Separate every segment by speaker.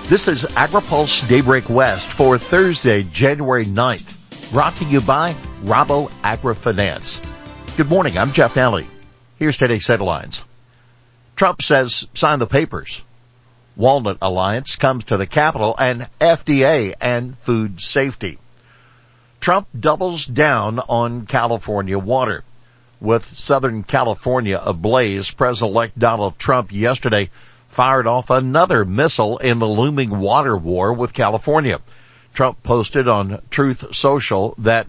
Speaker 1: This is AgriPulse Daybreak West for Thursday, January 9th, brought to you by Rabo AgriFinance. Good morning, I'm Jeff Nally. Here's today's headlines. Trump says sign the papers. Walnut Alliance comes to the Capitol and FDA and food safety. Trump doubles down on California water. With Southern California ablaze, President-elect Donald Trump yesterday fired off another missile in the looming water war with California. Trump posted on Truth Social that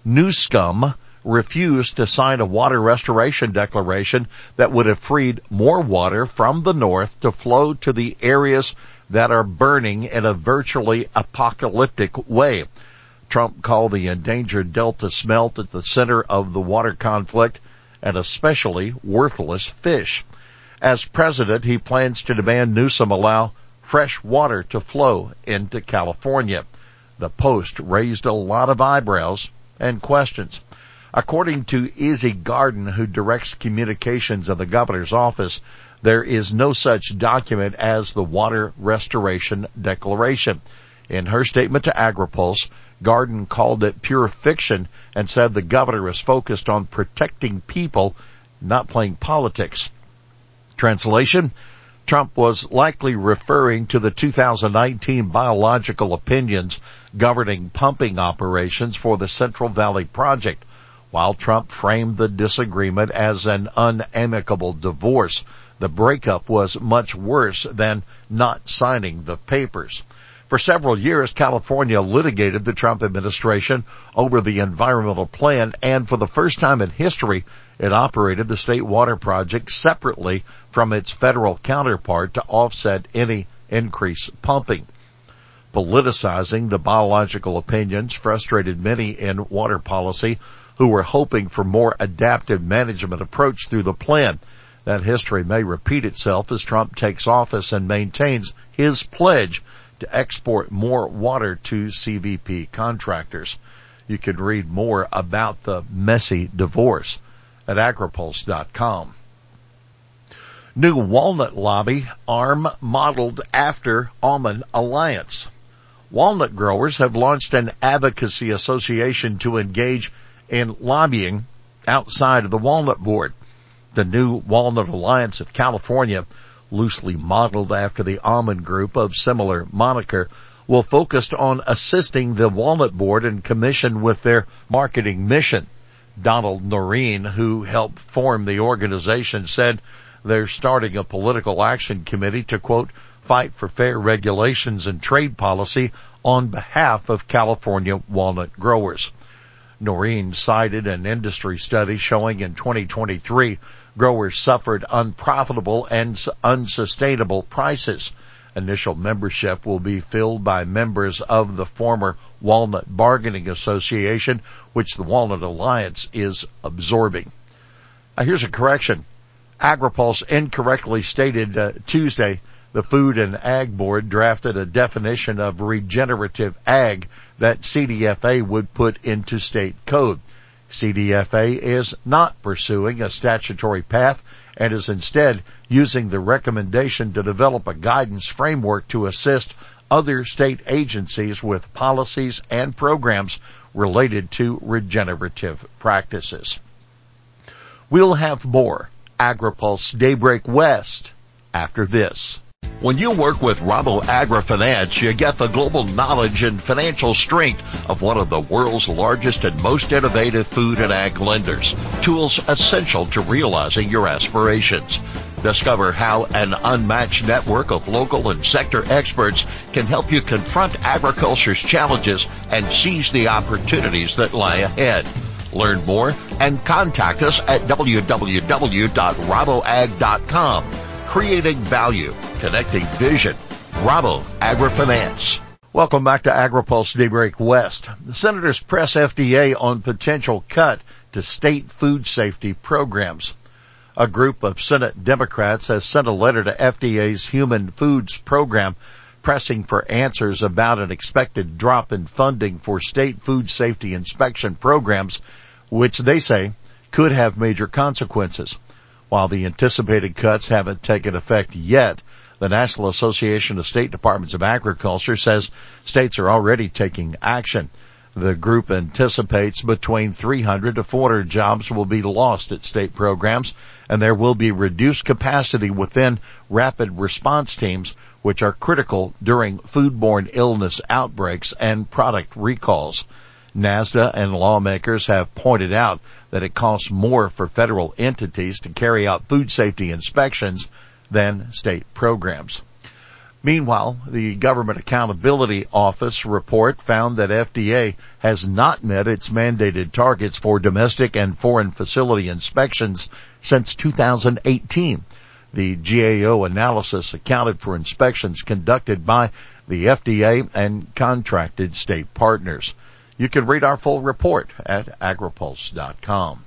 Speaker 1: Newsom refused to sign a water restoration declaration that would have freed more water from the north to flow to the areas that are burning in a virtually apocalyptic way. Trump called the endangered Delta smelt at the center of the water conflict an especially worthless fish. As president, he plans to demand Newsom allow fresh water to flow into California. The Post raised a lot of eyebrows and questions. According to Izzy Garden, who directs communications in the governor's office, there is no such document as the Water Restoration Declaration. In her statement to AgriPulse, Garden called it pure fiction and said the governor is focused on protecting people, not playing politics. Translation, Trump was likely referring to the 2019 biological opinions governing pumping operations for the Central Valley Project, while Trump framed the disagreement as an unamicable divorce. The breakup was much worse than not signing the papers. For several years, California litigated the Trump administration over the environmental plan, and for the first time in history, it operated the state water project separately from its federal counterpart to offset any increased pumping. Politicizing the biological opinions frustrated many in water policy who were hoping for more adaptive management approach through the plan. That history may repeat itself as Trump takes office and maintains his pledge to export more water to CVP contractors. You can read more about the messy divorce at agripulse.com. New walnut lobby arm modeled after Almond Alliance. Walnut growers have launched an advocacy association to engage in lobbying outside of the Walnut Board. The new Walnut Alliance of California, loosely modeled after the Almond Group of similar moniker, will focus on assisting the Walnut Board and Commission with their marketing mission. Donald Noreen, who helped form the organization, said they're starting a political action committee to, quote, fight for fair regulations and trade policy on behalf of California walnut growers. Noreen cited an industry study showing in 2023 growers suffered unprofitable and unsustainable prices. Initial membership will be filled by members of the former Walnut Bargaining Association, which the Walnut Alliance is absorbing. Here's a correction. AgriPulse incorrectly stated Tuesday the Food and Ag Board drafted a definition of regenerative ag that CDFA would put into state code. CDFA is not pursuing a statutory path and is instead using the recommendation to develop a guidance framework to assist other state agencies with policies and programs related to regenerative practices. We'll have more AgriPulse Daybreak West after this. When you work with Rabo AgriFinance, you get the global knowledge and financial strength of one of the world's largest and most innovative food and ag lenders. Tools essential to realizing your aspirations. Discover how an unmatched network of local and sector experts can help you confront agriculture's challenges and seize the opportunities that lie ahead. Learn more and contact us at www.raboag.com. Creating value, connecting vision. Rabo AgriFinance. Welcome back to AgriPulse Daybreak West. The senators press FDA on potential cut to state food safety programs. A group of Senate Democrats has sent a letter to FDA's Human Foods Program pressing for answers about an expected drop in funding for state food safety inspection programs, which they say could have major consequences. While the anticipated cuts haven't taken effect yet, The National Association of State Departments of Agriculture says states are already taking action. The group anticipates between 300 to 400 jobs will be lost at state programs, and there will be reduced capacity within rapid response teams, which are critical during foodborne illness outbreaks and product recalls. NASDA and lawmakers have pointed out that it costs more for federal entities to carry out food safety inspections than state programs. Meanwhile, the Government Accountability Office report found that FDA has not met its mandated targets for domestic and foreign facility inspections since 2018. The GAO analysis accounted for inspections conducted by the FDA and contracted state partners. You can read our full report at agripulse.com.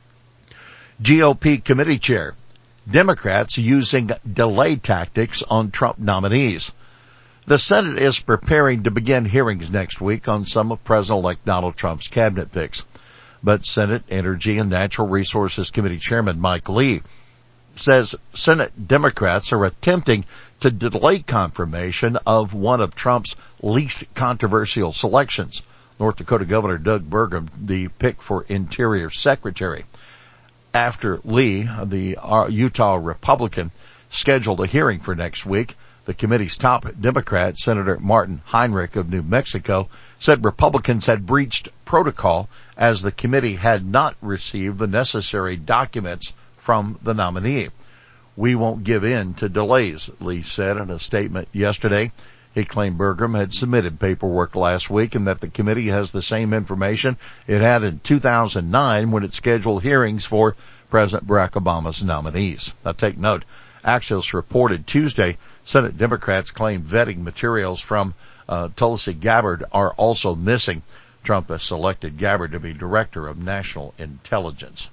Speaker 1: GOP committee chair: Democrats using delay tactics on Trump nominees. The Senate is preparing to begin hearings next week on some of President-elect Donald Trump's cabinet picks. But Senate Energy and Natural Resources Committee Chairman Mike Lee says Senate Democrats are attempting to delay confirmation of one of Trump's least controversial selections, North Dakota Governor Doug Burgum, the pick for Interior Secretary. After Lee, the Utah Republican, scheduled a hearing for next week, the committee's top Democrat, Senator Martin Heinrich of New Mexico, said Republicans had breached protocol as the committee had not received the necessary documents from the nominee. "We won't give in to delays," Lee said in a statement yesterday. He claimed Burgum had submitted paperwork last week and that the committee has the same information it had in 2009 when it scheduled hearings for President Barack Obama's nominees. Now take note, Axios reported Tuesday Senate Democrats claim vetting materials from Tulsi Gabbard are also missing. Trump has selected Gabbard to be Director of National Intelligence.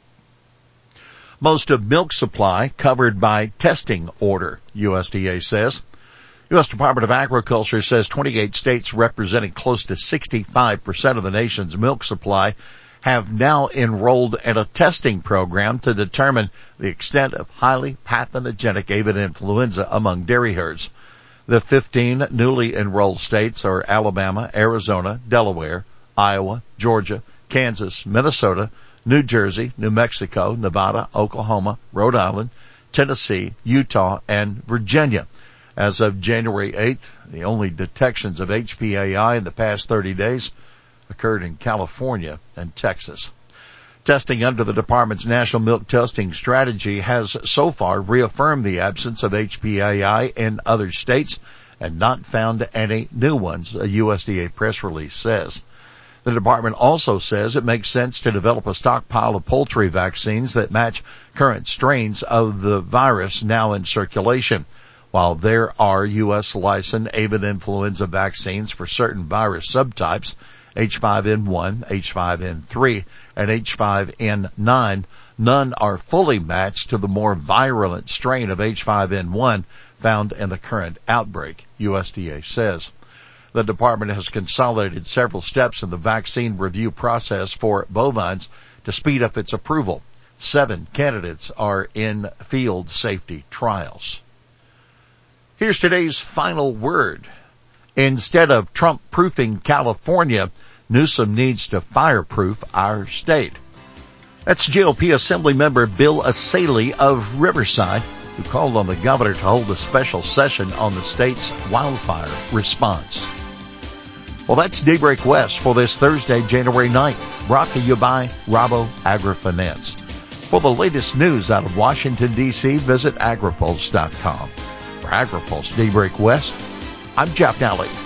Speaker 1: Most of milk supply covered by testing order, USDA says. U.S. Department of Agriculture says 28 states representing close to 65% of the nation's milk supply have now enrolled in a testing program to determine the extent of highly pathogenic avian influenza among dairy herds. The 15 newly enrolled states are Alabama, Arizona, Delaware, Iowa, Georgia, Kansas, Minnesota, New Jersey, New Mexico, Nevada, Oklahoma, Rhode Island, Tennessee, Utah, and Virginia. As of January 8th, the only detections of HPAI in the past 30 days occurred in California and Texas. Testing under the department's National Milk Testing Strategy has so far reaffirmed the absence of HPAI in other states and not found any new ones, a USDA press release says. The department also says it makes sense to develop a stockpile of poultry vaccines that match current strains of the virus now in circulation. While there are U.S. licensed avian influenza vaccines for certain virus subtypes, H5N1, H5N3, and H5N9, none are fully matched to the more virulent strain of H5N1 found in the current outbreak, USDA says. The department has consolidated several steps in the vaccine review process for bovines to speed up its approval. 7 candidates are in field safety trials. Here's today's final word. Instead of Trump-proofing California, Newsom needs to fireproof our state. That's GOP Assembly Member Bill Asaley of Riverside, who called on the governor to hold a special session on the state's wildfire response. Well, that's Daybreak West for this Thursday, January 9th, brought to you by Rabo AgriFinance. For the latest news out of Washington, D.C., visit agripulse.com. For AgriPulse Daybreak West, I'm Jeff Nally.